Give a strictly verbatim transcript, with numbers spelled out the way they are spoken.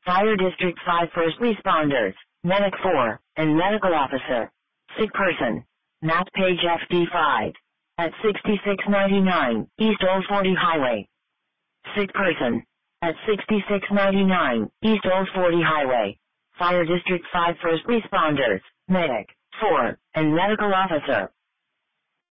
Fire District five First Responders, Medic four, and Medical Officer. Sick person. Map page F D five. At sixty-six ninety-nine, East Old forty Highway. Sick person. At sixty-six ninety-nine, East Old forty Highway. Fire District five First Responders, Medic four, and Medical Officer.